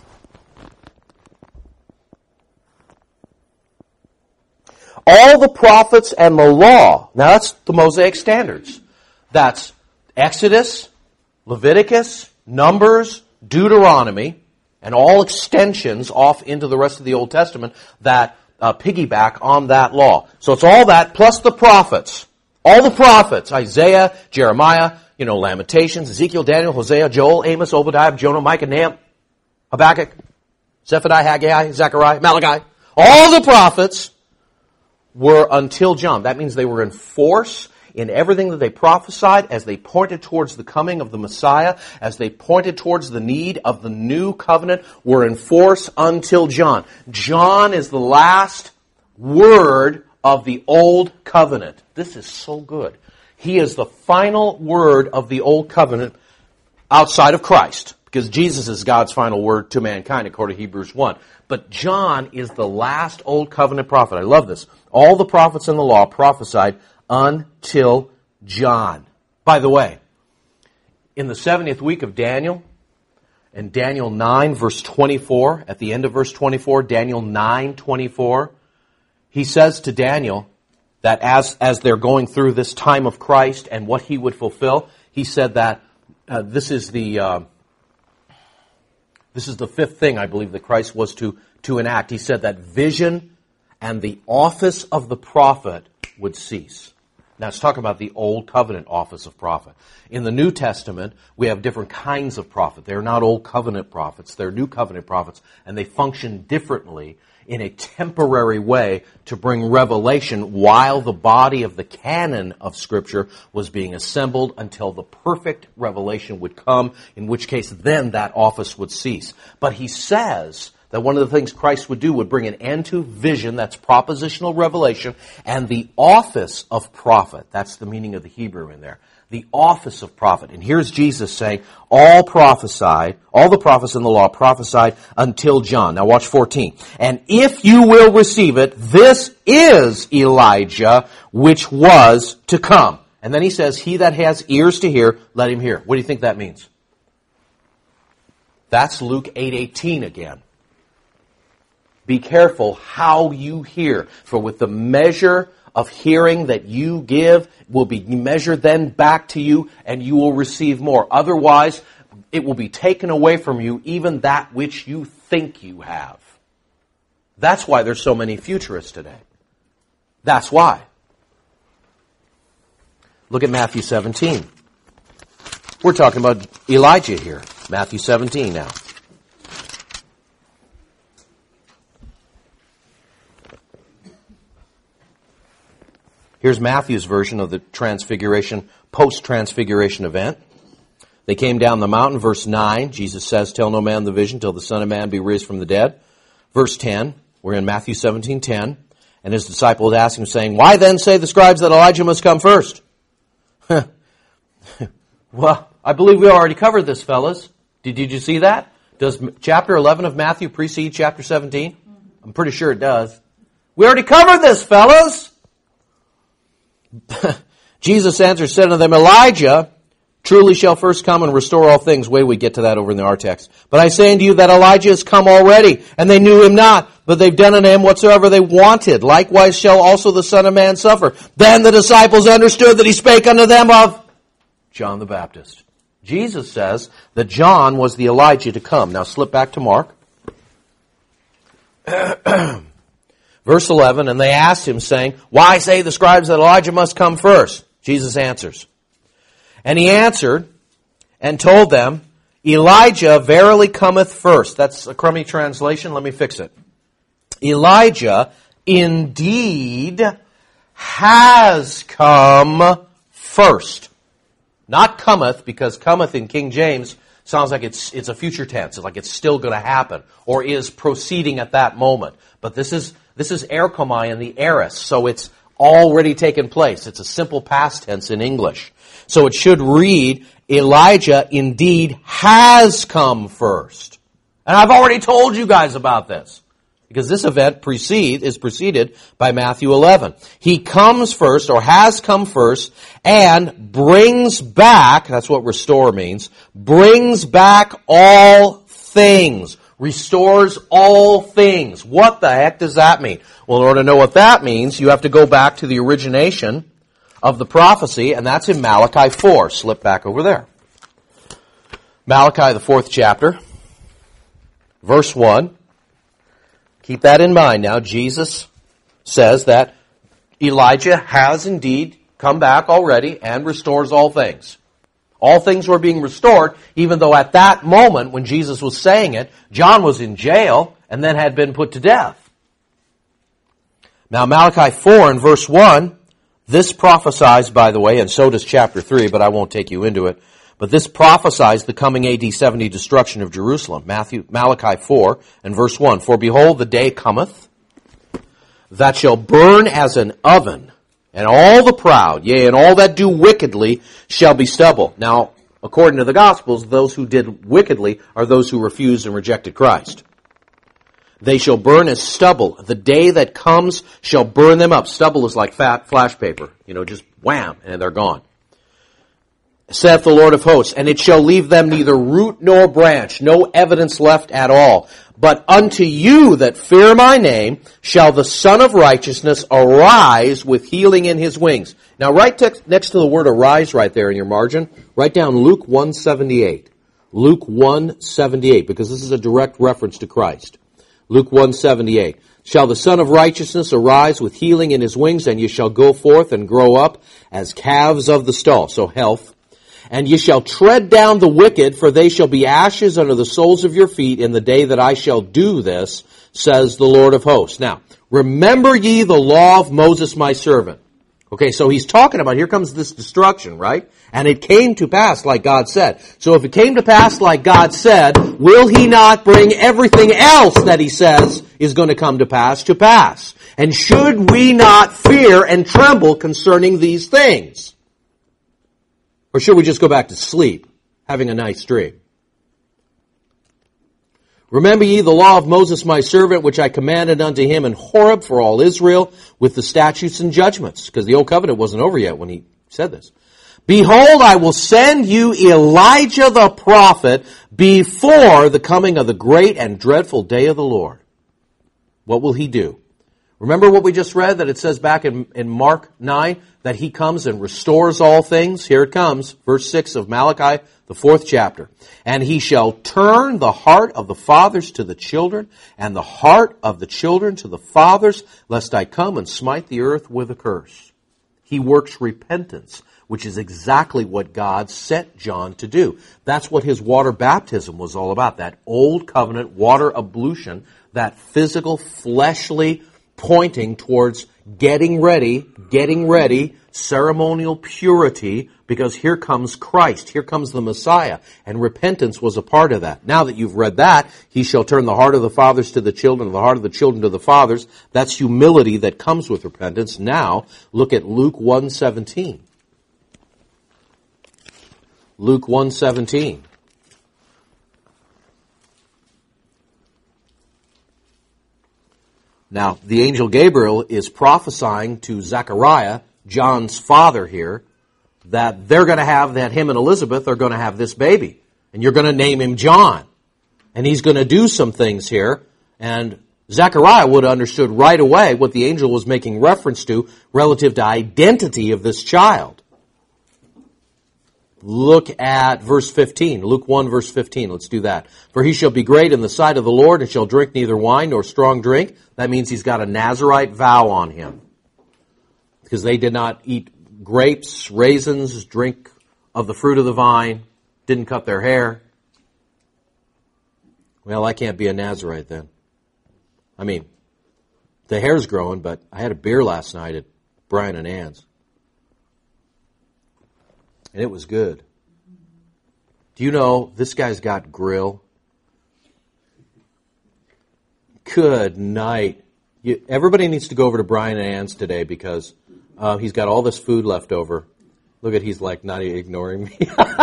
All the prophets and the law. Now that's the Mosaic standards. That's Exodus, Leviticus, Numbers, Deuteronomy, and all extensions off into the rest of the Old Testament that piggyback on that law. So it's all that plus the prophets. All the prophets. Isaiah, Jeremiah, Lamentations, Ezekiel, Daniel, Hosea, Joel, Amos, Obadiah, Jonah, Micah, Nahum, Habakkuk, Zephaniah, Haggai, Zechariah, Malachi. All the prophets were until John. That means they were in force in everything that they prophesied as they pointed towards the coming of the Messiah, as they pointed towards the need of the new covenant, were in force until John. John is the last word of the old covenant. This is so good. He is the final word of the old covenant outside of Christ. because Jesus is God's final word to mankind, according to Hebrews 1. But John is the last Old Covenant prophet. I love this. All the prophets in the law prophesied until John. By the way, in the 70th week of Daniel, in Daniel 9, verse 24, at the end of verse 24, Daniel 9:24, he says to Daniel that as they're going through this time of Christ and what he would fulfill, he said that this is the fifth thing, I believe, that Christ was to enact. He said that vision and the office of the prophet would cease. Now, let's talk about the Old Covenant office of prophet. In the New Testament, we have different kinds of prophet. They're not Old Covenant prophets. They're New Covenant prophets, and they function differently in a temporary way to bring revelation while the body of the canon of Scripture was being assembled until the perfect revelation would come, in which case then that office would cease. But he says that one of the things Christ would do would bring an end to vision, that's propositional revelation, and the office of prophet. That's the meaning of the Hebrew in there. The office of prophet. And here's Jesus saying, all the prophets in the law prophesied until John. Now watch 14. And if you will receive it, this is Elijah, which was to come. And then he says, he that has ears to hear, let him hear. What do you think that means? That's Luke 8:18 again. Be careful how you hear, for with the measure of hearing that you give will be measured then back to you, and you will receive more. Otherwise, it will be taken away from you, even that which you think you have. That's why there's so many futurists today. That's why. Look at Matthew 17. We're talking about Elijah here. Matthew 17 now. Here's Matthew's version of the transfiguration, post-transfiguration event. They came down the mountain, verse 9. Jesus says, tell no man the vision till the Son of Man be raised from the dead. Verse 10, we're in Matthew 17:10. And his disciples asked him, saying, why then say the scribes that Elijah must come first? Well, I believe we already covered this, fellas. Did you see that? Does chapter 11 of Matthew precede chapter 17? I'm pretty sure it does. We already covered this, fellas. Jesus answered, said unto them, Elijah truly shall first come and restore all things. Wait, we get to that over in our text. But I say unto you that Elijah is come already, and they knew him not, but they've done unto him whatsoever they wanted. Likewise shall also the Son of Man suffer. Then the disciples understood that he spake unto them of John the Baptist. Jesus says that John was the Elijah to come. Now slip back to Mark. Verse 11, and they asked him, saying, why say the scribes that Elijah must come first? Jesus answers. And he answered and told them, Elijah verily cometh first. That's a crummy translation. Let me fix it. Elijah indeed has come first. Not cometh, because cometh in King James sounds like it's a future tense. It's like it's still going to happen, or is proceeding at that moment. But this is erchomai in the aorist, so it's already taken place. It's a simple past tense in English. So it should read, Elijah indeed has come first. And I've already told you guys about this, because this event is preceded by Matthew 11. He comes first, or has come first, and brings back, that's what restore means, brings back all things. Restores all things. What the heck does that mean? Well, in order to know what that means, you have to go back to the origination of the prophecy, and that's in Malachi 4. Slip back over there. Malachi, the 4th chapter, verse 1. Keep that in mind now. Jesus says that Elijah has indeed come back already and restores all things. All things were being restored, even though at that moment when Jesus was saying it, John was in jail and then had been put to death. Now Malachi 4 and verse 1, this prophesies, by the way, and so does chapter 3, but I won't take you into it, but this prophesies the coming AD 70 destruction of Jerusalem. Malachi 4 and verse 1, for behold, the day cometh that shall burn as an oven, and all the proud, yea, and all that do wickedly shall be stubble. Now, according to the Gospels, those who did wickedly are those who refused and rejected Christ. They shall burn as stubble. The day that comes shall burn them up. Stubble is like fat flash paper. Just wham, and they're gone. Saith the Lord of hosts, and it shall leave them neither root nor branch, no evidence left at all. But unto you that fear my name shall the Son of Righteousness arise with healing in his wings. Now right next to the word arise right there in your margin, write down Luke 1:78. Luke 1:78, because this is a direct reference to Christ. Luke 1:78. Shall the Son of Righteousness arise with healing in his wings, and ye shall go forth and grow up as calves of the stall. So health. And ye shall tread down the wicked, for they shall be ashes under the soles of your feet in the day that I shall do this, says the Lord of hosts. Now, remember ye the law of Moses my servant. Okay, so he's talking about, here comes this destruction, right? And it came to pass like God said. So if it came to pass like God said, will he not bring everything else that he says is going to come to pass? And should we not fear and tremble concerning these things? Or should we just go back to sleep, having a nice dream? Remember ye the law of Moses my servant, which I commanded unto him in Horeb for all Israel, with the statutes and judgments. Because the old covenant wasn't over yet when he said this. Behold, I will send you Elijah the prophet before the coming of the great and dreadful day of the Lord. What will he do? Remember what we just read, that it says back in Mark 9, that he comes and restores all things? Here it comes, verse 6 of Malachi, the 4th chapter. And he shall turn the heart of the fathers to the children, and the heart of the children to the fathers, lest I come and smite the earth with a curse. He works repentance, which is exactly what God sent John to do. That's what his water baptism was all about, that old covenant water ablution, that physical, fleshly pointing towards getting ready, ceremonial purity, because here comes Christ, here comes the Messiah, and repentance was a part of that. Now that you've read that, he shall turn the heart of the fathers to the children, and the heart of the children to the fathers. That's humility that comes with repentance. Now, look at Luke 1:17. Luke 1:17. Now, the angel Gabriel is prophesying to Zechariah, John's father here, that they're going to have, that him and Elizabeth are going to have this baby. And you're going to name him John. And he's going to do some things here. And Zechariah would have understood right away what the angel was making reference to relative to identity of this child. Look at verse 15, Luke 1 verse 15. Let's do that. For he shall be great in the sight of the Lord, and shall drink neither wine nor strong drink. That means he's got a Nazirite vow on him. Because they did not eat grapes, raisins, drink of the fruit of the vine, didn't cut their hair. Well, I can't be a Nazirite then. I mean, the hair's growing, but I had a beer last night at Brian and Ann's. And it was good. Do you know this guy's got grill? Good night. Everybody needs to go over to Brian and Ann's today because he's got all this food left over. Look at, he's like not even ignoring me.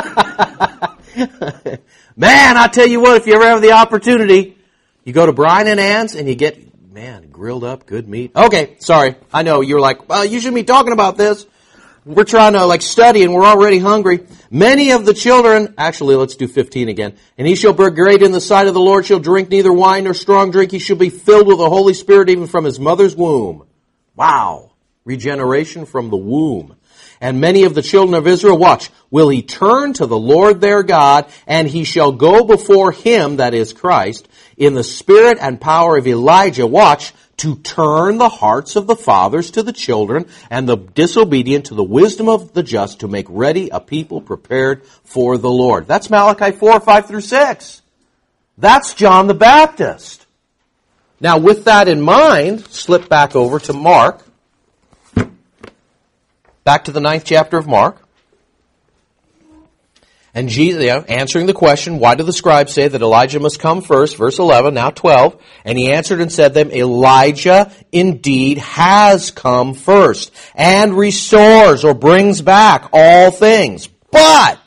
Man, I tell you what, if you ever have the opportunity, you go to Brian and Ann's and you get, man, grilled up, good meat. Okay, sorry. I know you're like, well, you shouldn't be talking about this. We're trying to study and we're already hungry. Many of the children, actually let's do 15 again. And he shall be great in the sight of the Lord, shall drink neither wine nor strong drink. He shall be filled with the Holy Spirit even from his mother's womb. Wow. Regeneration from the womb. And many of the children of Israel, watch, will he turn to the Lord their God, and he shall go before him, that is Christ, in the spirit and power of Elijah, watch, to turn the hearts of the fathers to the children, and the disobedient to the wisdom of the just, to make ready a people prepared for the Lord. That's Malachi 4, 5 through 6. That's John the Baptist. Now, with that in mind, slip back over to Mark. Back to the 9th chapter of Mark. And Jesus, answering the question, why do the scribes say that Elijah must come first? Verse 11, now 12. And he answered and said to them, Elijah indeed has come first, and restores or brings back all things. But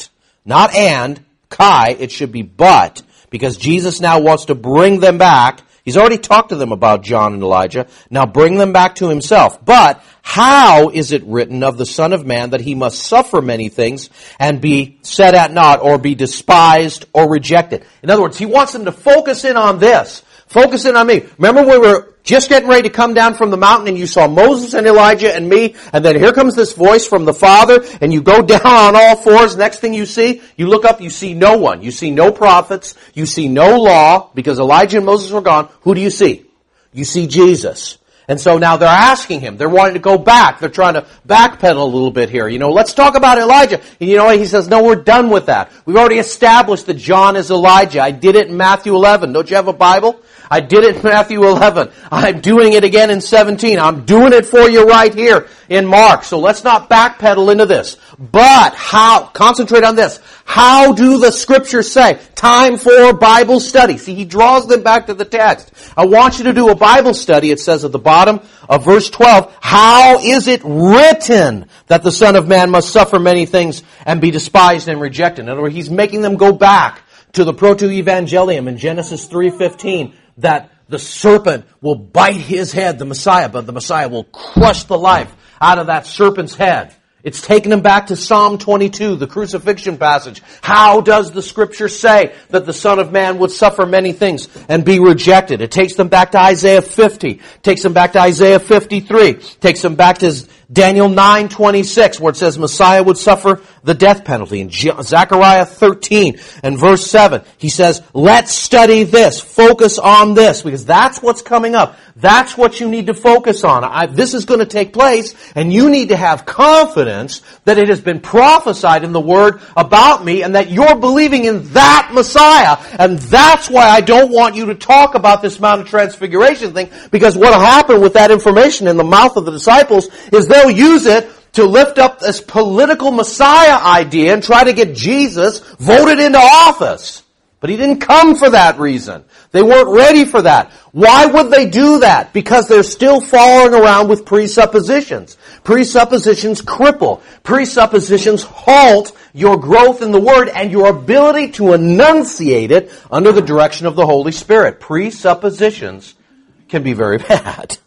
Not and, Kai, it should be but, because Jesus now wants to bring them back. He's already talked to them about John and Elijah. Now bring them back to himself. But how is it written of the Son of Man that he must suffer many things and be set at naught or be despised or rejected? In other words, he wants them to focus in on this. Focus in on me. Remember we were just getting ready to come down from the mountain and you saw Moses and Elijah and me, and then here comes this voice from the Father, and you go down on all fours. Next thing you see, you look up, you see no one. You see no prophets. You see no law, because Elijah and Moses were gone. Who do you see? You see Jesus. And so now they're asking him. They're wanting to go back. They're trying to backpedal a little bit here. Let's talk about Elijah. And you know what? He says, no, we're done with that. We've already established that John is Elijah. I did it in Matthew 11. Don't you have a Bible? I did it in Matthew 11. I'm doing it again in 17. I'm doing it for you right here in Mark. So let's not backpedal into this. But how? Concentrate on this. How do the Scriptures say? Time for Bible study. See, he draws them back to the text. I want you to do a Bible study. It says at the bottom of verse 12, how is it written that the Son of Man must suffer many things and be despised and rejected? In other words, he's making them go back to the proto-evangelium in Genesis 3:15, that the serpent will bite his head, the Messiah, but the Messiah will crush the life out of that serpent's head. It's taken them back to Psalm 22, the crucifixion passage. How does the Scripture say that the Son of Man would suffer many things and be rejected? It takes them back to Isaiah 50. Takes them back to Isaiah 53. Takes them back to Daniel 9:26, where it says Messiah would suffer the death penalty. In Zechariah 13 and verse 7, he says, let's study this. Focus on this, because that's what's coming up. That's what you need to focus on. This is going to take place, and you need to have confidence that it has been prophesied in the Word about me, and that you're believing in that Messiah. And that's why I don't want you to talk about this Mount of Transfiguration thing, because what will happen with that information in the mouth of the disciples is they'll use it to lift up this political Messiah idea and try to get Jesus voted into office. But he didn't come for that reason. They weren't ready for that. Why would they do that? Because they're still following around with presuppositions. Presuppositions cripple. Presuppositions halt your growth in the Word and your ability to enunciate it under the direction of the Holy Spirit. Presuppositions can be very bad.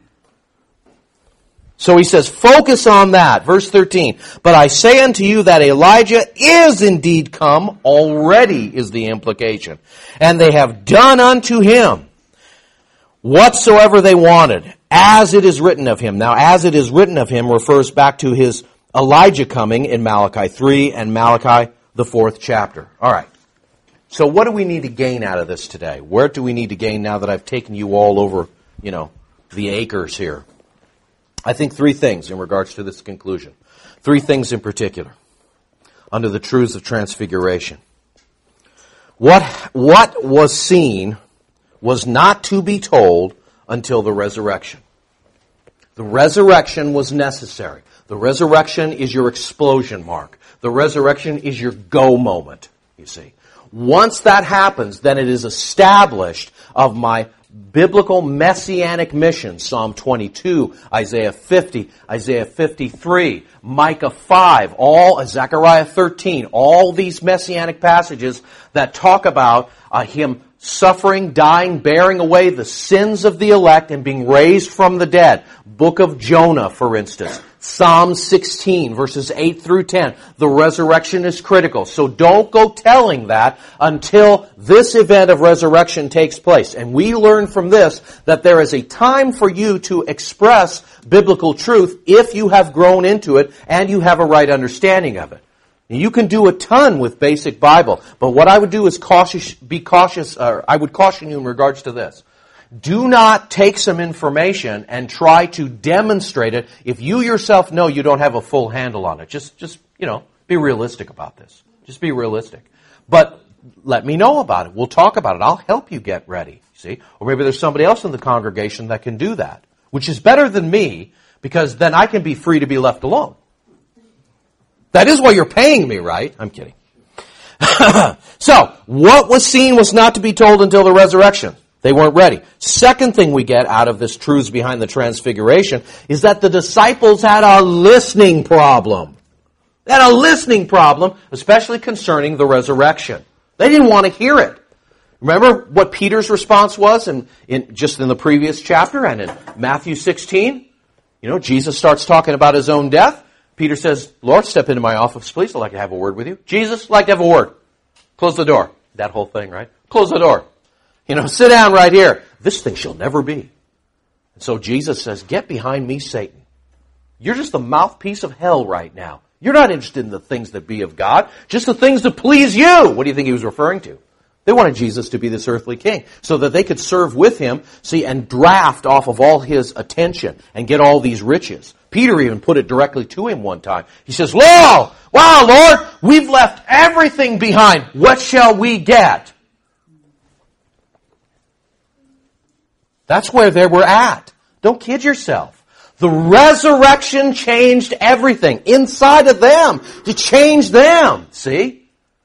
So he says, focus on that. Verse 13, but I say unto you that Elijah is indeed come, already is the implication, and they have done unto him whatsoever they wanted, as it is written of him. Now, as it is written of him refers back to his Elijah coming in Malachi 3 and Malachi, the 4th chapter. All right. So what do we need to gain out of this today? Where do we need to gain now that I've taken you all over, the acres here? I think three things in regards to this conclusion. Three things in particular under the truths of transfiguration. What was seen was not to be told until the resurrection. The resurrection was necessary. The resurrection is your explosion mark. The resurrection is your go moment, you see. Once that happens, then it is established of my biblical messianic mission. Psalm 22, Isaiah 50, Isaiah 53, Micah 5, Zechariah 13, all these messianic passages that talk about him suffering, dying, bearing away the sins of the elect and being raised from the dead. Book of Jonah, for instance. Psalm 16, verses 8 through 10. The resurrection is critical. So don't go telling that until this event of resurrection takes place. And we learn from this that there is a time for you to express biblical truth if you have grown into it and you have a right understanding of it. You can do a ton with basic Bible, but what I would do is be cautious, or I would caution you in regards to this. Do not take some information and try to demonstrate it if you yourself know you don't have a full handle on it. Just be realistic about this. Just be realistic. But let me know about it. We'll talk about it. I'll help you get ready, see? Or maybe there's somebody else in the congregation that can do that, which is better than me, because then I can be free to be left alone. That is why you're paying me, right? I'm kidding. So, what was seen was not to be told until the resurrection. They weren't ready. Second thing we get out of this truths behind the transfiguration is that the disciples had a listening problem. They had a listening problem, especially concerning the resurrection. They didn't want to hear it. Remember what Peter's response was in the previous chapter and in Matthew 16? Jesus starts talking about his own death. Peter says, Lord, step into my office, please. I'd like to have a word with you. Jesus, I'd like to have a word. Close the door. That whole thing, right? Close the door. Sit down right here. This thing shall never be. And so Jesus says, get behind me, Satan. You're just the mouthpiece of hell right now. You're not interested in the things that be of God, just the things that please you. What do you think he was referring to? They wanted Jesus to be this earthly king so that they could serve with him, and draft off of all his attention and get all these riches. Peter even put it directly to him one time. He says, wow, Lord, we've left everything behind. What shall we get? That's where they were at. Don't kid yourself. The resurrection changed everything inside of them to change them. See?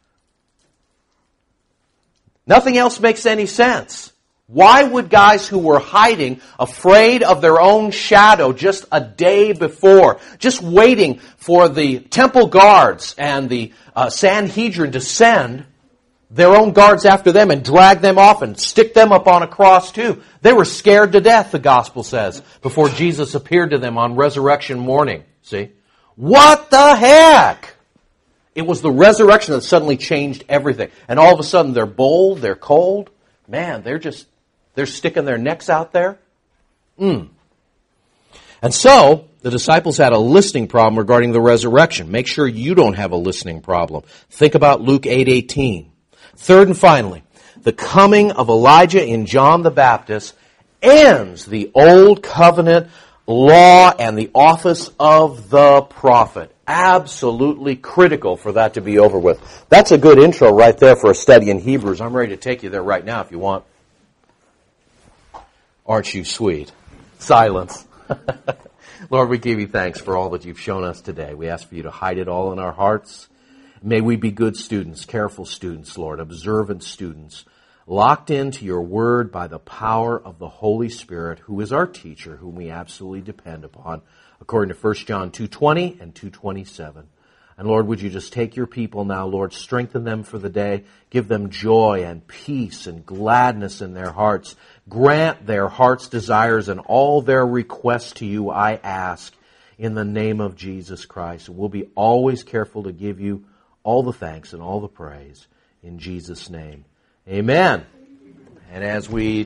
Nothing else makes any sense. Why would guys who were hiding, afraid of their own shadow just a day before, just waiting for the temple guards and the Sanhedrin to send their own guards after them and drag them off and stick them up on a cross too? They were scared to death, the gospel says, before Jesus appeared to them on resurrection morning. See? What the heck? It was the resurrection that suddenly changed everything. And all of a sudden they're bold, they're cold. Man, they're sticking their necks out there. And so, the disciples had a listening problem regarding the resurrection. Make sure you don't have a listening problem. Think about Luke 8:18. Third and finally, the coming of Elijah in John the Baptist ends the old covenant law and the office of the prophet. Absolutely critical for that to be over with. That's a good intro right there for a study in Hebrews. I'm ready to take you there right now if you want. Aren't you sweet? Silence. Lord, we give you thanks for all that you've shown us today. We ask for you to hide it all in our hearts. May we be good students, careful students, Lord, observant students, locked into your word by the power of the Holy Spirit, who is our teacher, whom we absolutely depend upon, according to 1 John 2:20 and 2:27. And Lord, would you just take your people now, Lord, strengthen them for the day, give them joy and peace and gladness in their hearts. Grant their heart's desires and all their requests to you, I ask, in the name of Jesus Christ. And we'll be always careful to give you all the thanks and all the praise in Jesus' name. Amen. And as we